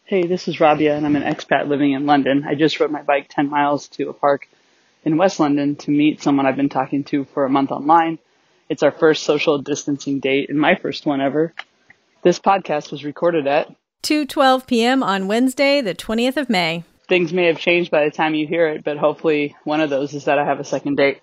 Hey, this is Rabia, and I'm an expat living in London. I just rode my bike 10 miles to a park in West London to meet someone I've been talking to for a month online. It's our first social distancing date and my first one ever. This podcast was recorded at 2:12 p.m. on Wednesday, the 20th of May. Things may have changed by the time you hear it, but hopefully one of those is that I have a second date.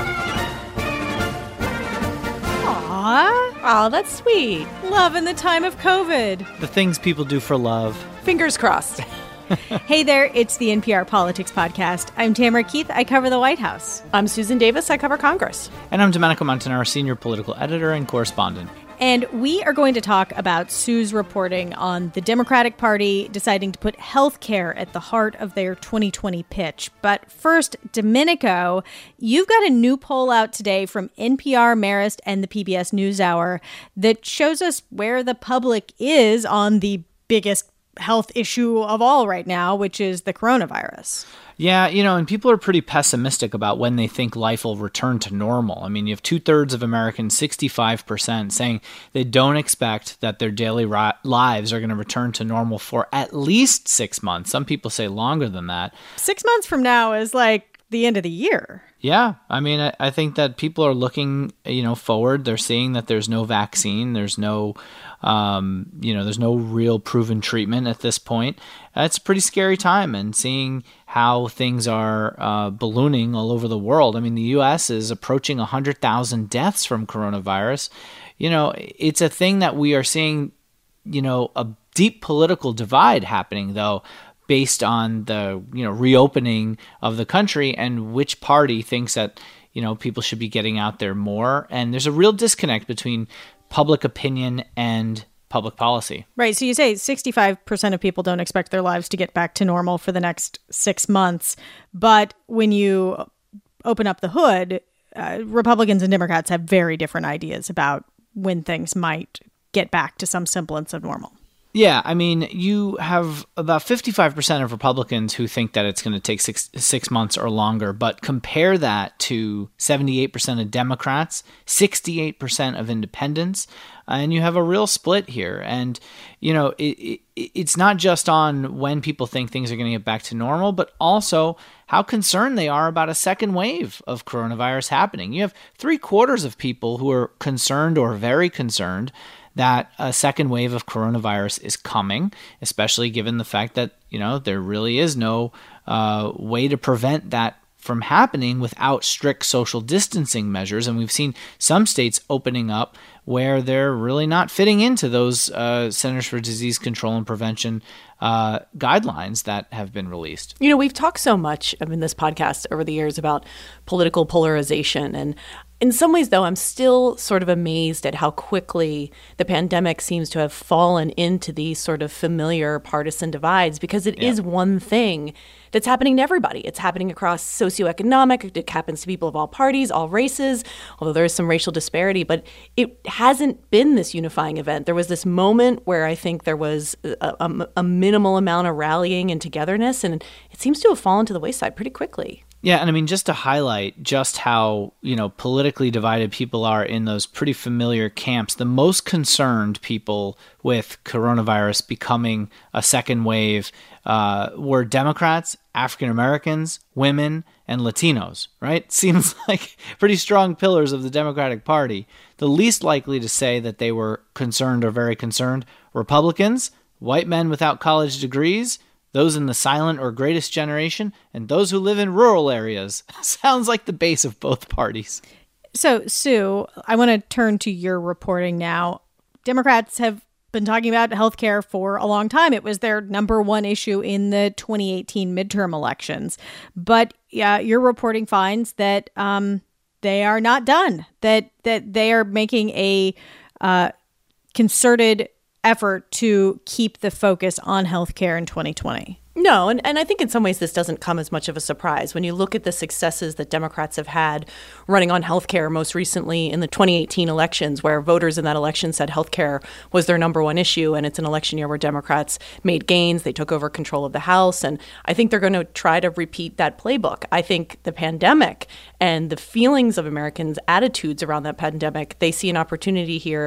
Aw, that's sweet. Love in the time of COVID. The things people do for love. Fingers crossed. Hey there, it's the NPR Politics Podcast. I'm Tamara Keith. I cover the White House. I'm Susan Davis. I cover Congress. And I'm Domenico Montanaro, senior political editor and correspondent. And we are going to talk about Sue's reporting on the Democratic Party deciding to put health care at the heart of their 2020 pitch. But first, Domenico, you've got a new poll out today from NPR, Marist, and the PBS NewsHour that shows us where the public is on the biggest health issue of all right now, which is the coronavirus. Yeah, and people are pretty pessimistic about when they think life will return to normal. I mean, you have 2/3 of Americans, 65%, saying they don't expect that their daily lives are going to return to normal for at least 6 months. Some people say longer than that. 6 months from now is like the end of the year. Yeah, I mean, I think that people are looking, forward. They're seeing that there's no vaccine. There's no, there's no real proven treatment at this point. It's a pretty scary time, and seeing how things are ballooning all over the world. I mean, the U.S. is approaching 100,000 deaths from coronavirus. It's a thing that we are seeing, a deep political divide happening, though, based on the reopening of the country and which party thinks that people should be getting out there more. And there's a real disconnect between public opinion and public policy. Right. So you say 65% of people don't expect their lives to get back to normal for the next 6 months. But when you open up the hood, Republicans and Democrats have very different ideas about when things might get back to some semblance of normal. Yeah, I mean, you have about 55% of Republicans who think that it's going to take six months or longer, but compare that to 78% of Democrats, 68% of independents, and you have a real split here. And, it's not just on when people think things are going to get back to normal, but also how concerned they are about a second wave of coronavirus happening. You have 3/4 of people who are concerned or very concerned that a second wave of coronavirus is coming, especially given the fact that, there really is no way to prevent that from happening without strict social distancing measures. And we've seen some states opening up where they're really not fitting into those Centers for Disease Control and Prevention guidelines that have been released. We've talked so much in this podcast over the years about political polarization. And in some ways, though, I'm still sort of amazed at how quickly the pandemic seems to have fallen into these sort of familiar partisan divides, because it is one thing that's happening to everybody. It's happening across socioeconomic. It happens to people of all parties, all races, although there is some racial disparity. But it hasn't been this unifying event. There was this moment where I think there was a minimal amount of rallying and togetherness, and it seems to have fallen to the wayside pretty quickly. Yeah, and I mean, just to highlight just how, politically divided people are in those pretty familiar camps, the most concerned people with coronavirus becoming a second wave were Democrats, African Americans, women, and Latinos, right? Seems like pretty strong pillars of the Democratic Party. The least likely to say that they were concerned or very concerned, Republicans, white men without college degrees, those in the silent or greatest generation, and those who live in rural areas. Sounds like the base of both parties. So, Sue, I want to turn to your reporting now. Democrats have been talking about healthcare for a long time. It was their number one issue in the 2018 midterm elections. But your reporting finds that they are not done, that they are making a concerted effort to keep the focus on healthcare in 2020. No, and I think in some ways this doesn't come as much of a surprise. When you look at the successes that Democrats have had running on healthcare, most recently in the 2018 elections, where voters in that election said healthcare was their number one issue, and it's an election year where Democrats made gains, they took over control of the House, and I think they're going to try to repeat that playbook. I think the pandemic and the feelings of Americans' attitudes around that pandemic, they see an opportunity here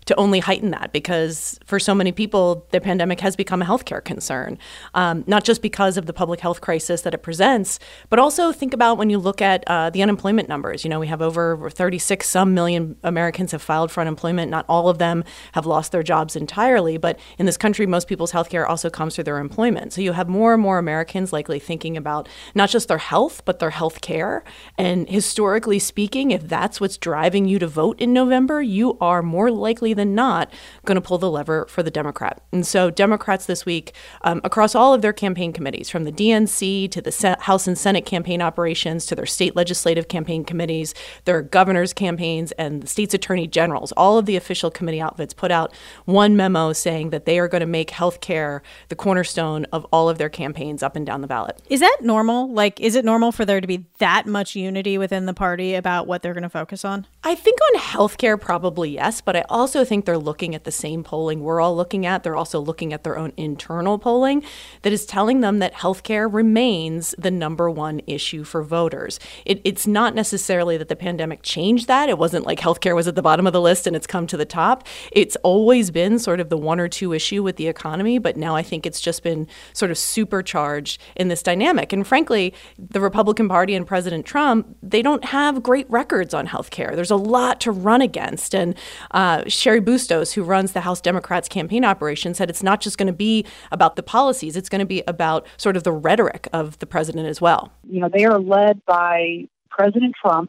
to only heighten that, because for so many people, the pandemic has become a healthcare concern, not just because of the public health crisis that it presents, but also think about when you look at the unemployment numbers. We have over 36 some million Americans have filed for unemployment. Not all of them have lost their jobs entirely, but in this country, most people's healthcare also comes through their employment. So you have more and more Americans likely thinking about not just their health, but their health care. And historically speaking, if that's what's driving you to vote in November, you are more likely than not going to pull the lever for the Democrat. And so Democrats this week, across all of their campaign committees, from the DNC to the House and Senate campaign operations to their state legislative campaign committees, their governors' campaigns, and the state's attorney generals, all of the official committee outfits put out one memo saying that they are going to make health care the cornerstone of all of their campaigns up and down the ballot. Is that normal? Like, is it normal for there to be that much unity within the party about what they're going to focus on? I think on healthcare, probably yes, but I also think they're looking at the same polling we're all looking at. They're also looking at their own internal polling that is telling them that healthcare remains the number one issue for voters. It's not necessarily that the pandemic changed that. It wasn't like healthcare was at the bottom of the list and it's come to the top. It's always been sort of the one or two issue with the economy, but now I think it's just been sort of supercharged in this dynamic. And frankly, the Republican Party and President Trump, they don't have great records on healthcare. There's a lot to run against. And Cheri Bustos, who runs the House Democrats campaign operation, said it's not just going to be about the policies, it's going to be about sort of the rhetoric of the president as well. They are led by President Trump,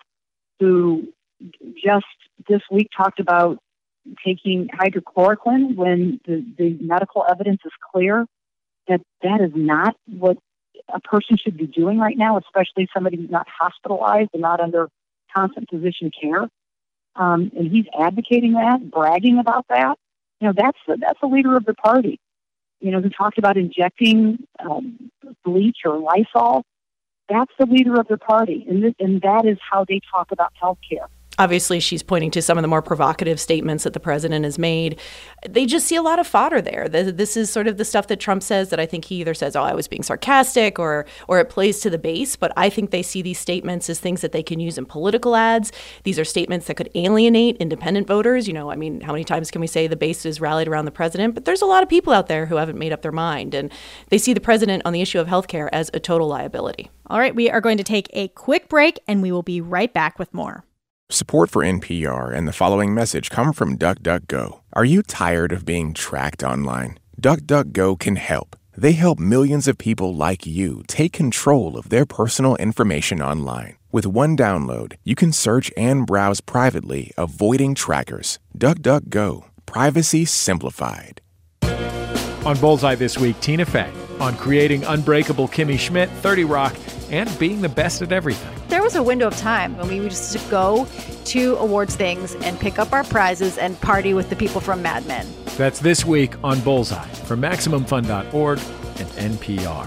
who just this week talked about taking hydrochloroquine when the medical evidence is clear that that is not what a person should be doing right now, especially somebody who's not hospitalized and not under constant physician care. And he's advocating that, bragging about that. That's the leader of the party. Who talked about injecting bleach or Lysol. That's the leader of the party, and that is how they talk about health care. Obviously, she's pointing to some of the more provocative statements that the president has made. They just see a lot of fodder there. This is sort of the stuff that Trump says that I think he either says, I was being sarcastic, or it plays to the base. But I think they see these statements as things that they can use in political ads. These are statements that could alienate independent voters. How many times can we say the base is rallied around the president? But there's a lot of people out there who haven't made up their mind. And they see the president on the issue of healthcare as a total liability. All right, we are going to take a quick break, and we will be right back with more. Support for NPR and the following message come from DuckDuckGo. Are you tired of being tracked online? DuckDuckGo can help. They help millions of people like you take control of their personal information online. With one download, you can search and browse privately, avoiding trackers. DuckDuckGo. Privacy simplified. On Bullseye this week, Tina Fey on creating Unbreakable Kimmy Schmidt, 30 Rock, and being the best at everything. There was a window of time when we would just go to awards things and pick up our prizes and party with the people from Mad Men. That's this week on Bullseye from MaximumFun.org and NPR.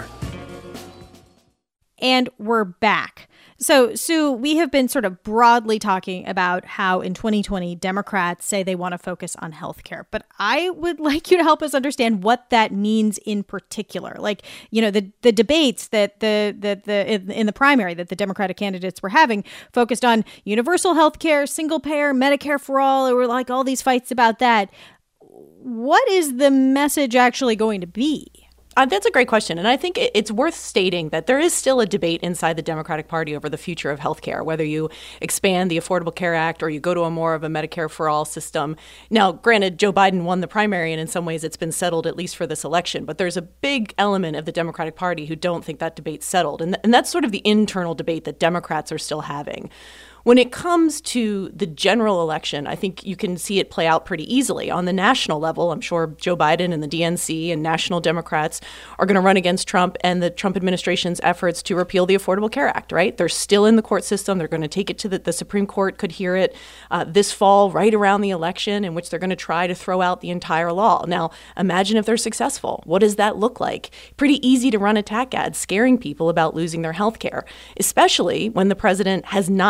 And we're back. So, Sue, we have been sort of broadly talking about how in 2020, Democrats say they want to focus on healthcare. But I would like you to help us understand what that means in particular. Like, the debates that in the primary that the Democratic candidates were having focused on universal healthcare, single payer, Medicare for all. There were like all these fights about that. What is the message actually going to be? That's a great question. And I think it's worth stating that there is still a debate inside the Democratic Party over the future of healthcare, whether you expand the Affordable Care Act or you go to a more of a Medicare for all system. Now, granted, Joe Biden won the primary, and in some ways it's been settled, at least for this election. But there's a big element of the Democratic Party who don't think that debate's settled. And that's sort of the internal debate that Democrats are still having. When it comes to the general election, I think you can see it play out pretty easily. On the national level, I'm sure Joe Biden and the DNC and national Democrats are going to run against Trump and the Trump administration's efforts to repeal the Affordable Care Act, right? They're still in the court system. They're going to take it to the Supreme Court could hear it this fall, right around the election, in which they're going to try to throw out the entire law. Now, imagine if they're successful. What does that look like? Pretty easy to run attack ads scaring people about losing their health care, especially when the president has not yet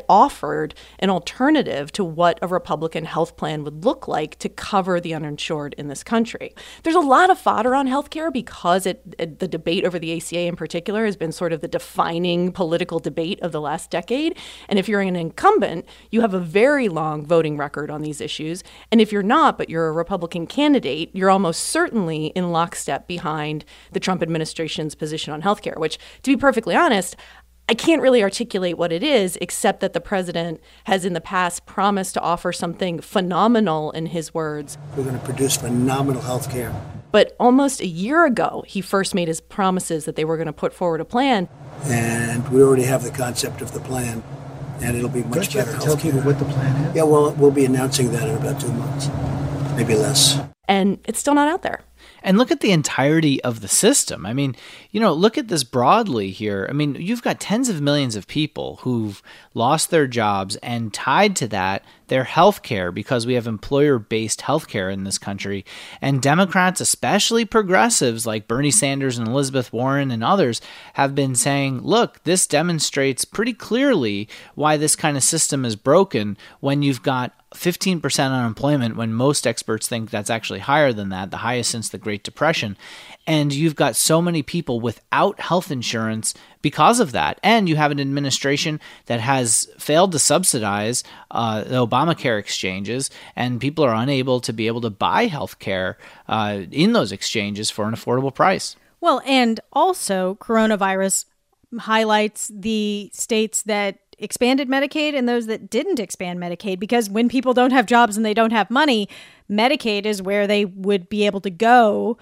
offered an alternative to what a Republican health plan would look like to cover the uninsured in this country. There's a lot of fodder on healthcare because the debate over the ACA in particular has been sort of the defining political debate of the last decade. And if you're an incumbent, you have a very long voting record on these issues. And if you're not, but you're a Republican candidate, you're almost certainly in lockstep behind the Trump administration's position on healthcare, which, to be perfectly honest, I can't really articulate what it is, except that the president has in the past promised to offer something phenomenal, in his words. We're going to produce phenomenal health care. But almost a year ago, he first made his promises that they were going to put forward a plan. And we already have the concept of the plan, and it'll be much better health care. Tell people what the plan is? Yeah, well, we'll be announcing that in about 2 months, maybe less. And it's still not out there. And look at the entirety of the system. I mean, look at this broadly here. I mean, you've got tens of millions of people who've lost their jobs, and tied to that, their health care, because we have employer-based health care in this country. And Democrats, especially progressives like Bernie Sanders and Elizabeth Warren and others, have been saying, look, this demonstrates pretty clearly why this kind of system is broken when you've got 15% unemployment, when most experts think that's actually higher than that, the highest since the Great Depression. And you've got so many people without health insurance because of that. And you have an administration that has failed to subsidize the Obamacare exchanges, and people are unable to be able to buy health care in those exchanges for an affordable price. Well, and also coronavirus highlights the states that expanded Medicaid and those that didn't expand Medicaid, because when people don't have jobs and they don't have money, Medicaid is where they would be able to go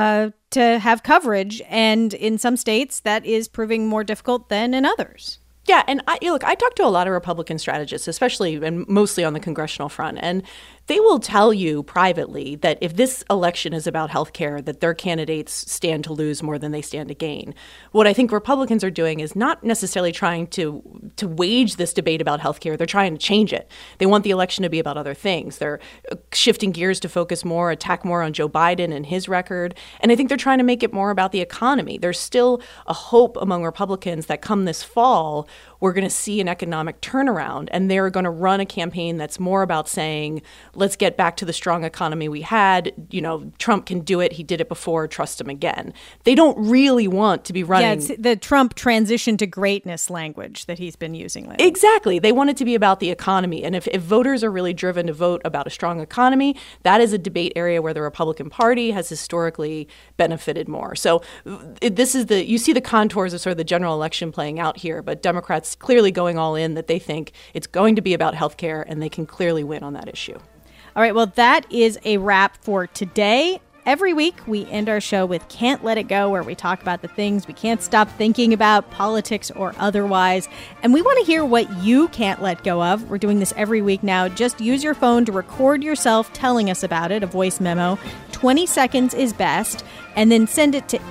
to have coverage. And in some states, that is proving more difficult than in others. Yeah, and I talked to a lot of Republican strategists, especially and mostly on the congressional front, and they will tell you privately that if this election is about health care, that their candidates stand to lose more than they stand to gain. What I think Republicans are doing is not necessarily trying to wage this debate about health care. They're trying to change it. They want the election to be about other things. They're shifting gears to focus more, attack more on Joe Biden and his record. And I think they're trying to make it more about the economy. There's still a hope among Republicans that come this fall, we're going to see an economic turnaround, and they're going to run a campaign that's more about saying, let's get back to the strong economy we had. Trump can do it. He did it before. Trust him again. They don't really want to be running. Yeah, it's the Trump transition to greatness language that he's been using lately. Exactly. They want it to be about the economy. And if voters are really driven to vote about a strong economy, that is a debate area where the Republican Party has historically benefited more. So you see the contours of sort of the general election playing out here, but Democrats clearly going all in that they think it's going to be about health care, and they can clearly win on that issue. All right, well, that is a wrap for today. Every week, we end our show with Can't Let It Go, where we talk about the things we can't stop thinking about, politics or otherwise. And we want to hear what you can't let go of. We're doing this every week now. Just use your phone to record yourself telling us about it, a voice memo. 20 seconds is best. And then send it to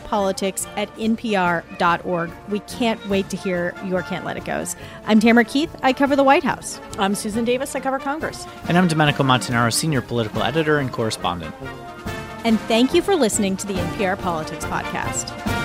nprpolitics@npr.org. We can't wait to hear your Can't Let It Goes. I'm Tamara Keith. I cover the White House. I'm Susan Davis. I cover Congress. And I'm Domenico Montanaro, senior political editor and correspondent. And thank you for listening to the NPR Politics Podcast.